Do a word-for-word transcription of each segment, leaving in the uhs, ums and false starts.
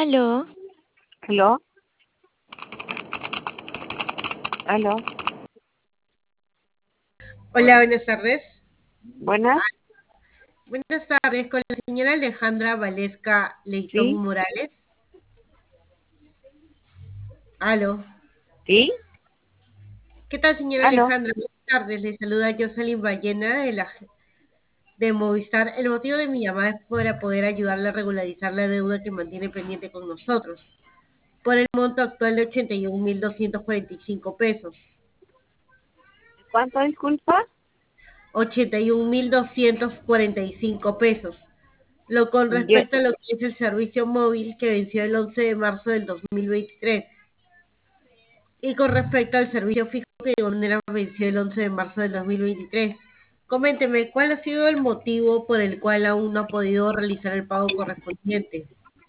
Aló, ¿Aló? ¿Aló? Hola, buenas tardes. ¿Buenas? Buenas tardes con la señora Alejandra Valesca Leitón ¿Sí? Morales. Aló. ¿Sí? ¿Qué tal, señora ¿Aló? Alejandra? Buenas tardes. Le saluda Jocelyn Ballena de, la, de Movistar. El motivo de mi llamada es para poder ayudarle a regularizar la deuda que mantiene pendiente con nosotros por el monto actual de ochenta y un mil doscientos cuarenta y cinco pesos. ¿Cuánto, disculpa? ochenta y un mil doscientos cuarenta y cinco pesos. Lo con Yo, respecto a lo que es el servicio móvil que venció el once de marzo del dos mil veintitrés. Y con respecto al servicio fijo que de igual manera venció el once de marzo del dos mil veintitrés. Coménteme, ¿cuál ha sido el motivo por el cual aún no ha podido realizar el pago correspondiente?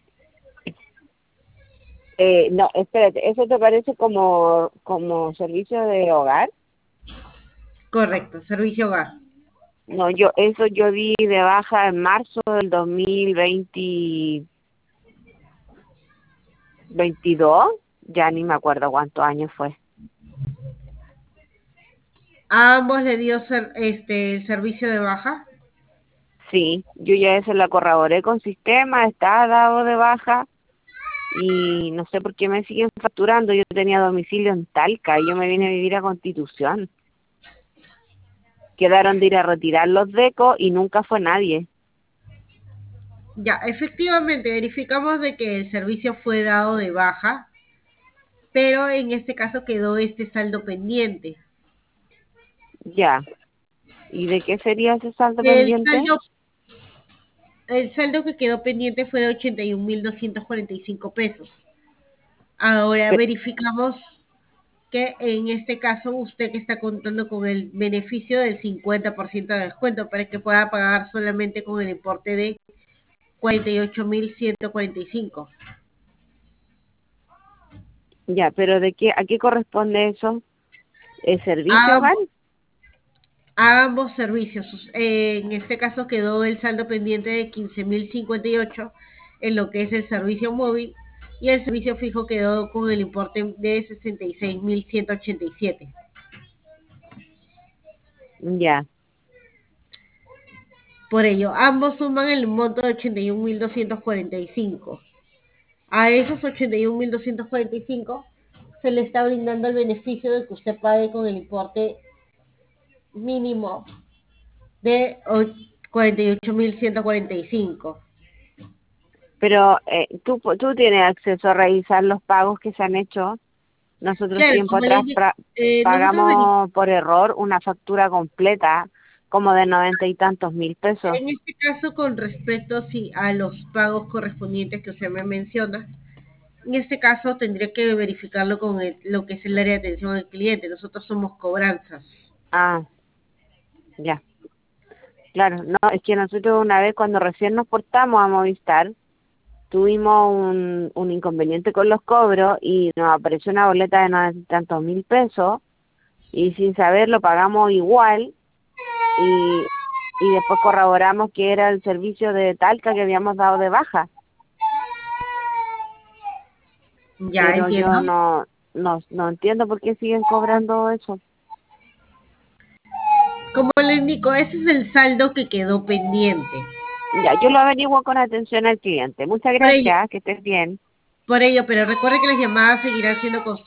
eh, no, espérate, ¿eso te parece como, como servicio de hogar? Correcto, servicio hogar. No, yo, eso yo di de baja en marzo del dos mil veinte veintidós, ya ni me acuerdo cuántos años fue. ¿A ambos le dio ser, este, el servicio de baja? Sí, yo ya eso la corroboré con sistema, está dado de baja y no sé por qué me siguen facturando. Yo tenía domicilio en Talca y yo me vine a vivir a Constitución. Quedaron de ir a retirar los decos y nunca fue nadie. Ya, efectivamente, verificamos de que el servicio fue dado de baja, pero en este caso quedó este saldo pendiente. Ya. ¿Y de qué sería ese saldo El pendiente? saldo, el saldo que quedó pendiente fue de ochenta y un mil doscientos cuarenta y cinco pesos. Ahora Pe- verificamos que en este caso usted que está contando con el beneficio del cincuenta por ciento de descuento para que pueda pagar solamente con el importe de cuarenta y ocho mil ciento cuarenta y cinco. Ya, pero ¿de qué, a qué corresponde eso? ¿El servicio A, hogar? a ambos servicios. Eh, en este caso quedó el saldo pendiente de quince mil cincuenta y ocho en lo que es el servicio móvil y el servicio fijo quedó con el importe de sesenta y seis mil ciento ochenta y siete. Ya, Por ello, ambos suman el monto de ochenta y un mil doscientos cuarenta y cinco. A esos ochenta y un mil doscientos cuarenta y cinco se le está brindando el beneficio de que usted pague con el importe mínimo de cuarenta y ocho mil ciento cuarenta y cinco. pero eh, ¿tú, tú tienes acceso a revisar los pagos que se han hecho. Nosotros Claro, tiempo como le atrás indico, pra- eh, nosotros pagamos por error una factura completa como de noventa y tantos mil pesos. en este caso con respecto sí, a los pagos correspondientes que usted me menciona, en este caso tendría que verificarlo con el- lo que es el área de atención al cliente. Nosotros somos cobranzas. Ah, ya, claro. No, es que nosotros una vez cuando recién nos portamos a Movistar, tuvimos un, un inconveniente con los cobros y nos apareció una boleta de noventa y tantos mil pesos y sin saberlo pagamos igual y, y después corroboramos que era el servicio de Talca que habíamos dado de baja, Ya pero entiendo. yo no, no, no entiendo por qué siguen cobrando eso. Como le indico, ese es el saldo que quedó pendiente. Ya, yo lo averiguo con atención al cliente. Muchas Por ello, gracias, que estés bien. por ello, pero recuerde que las llamadas seguirán siendo constantes.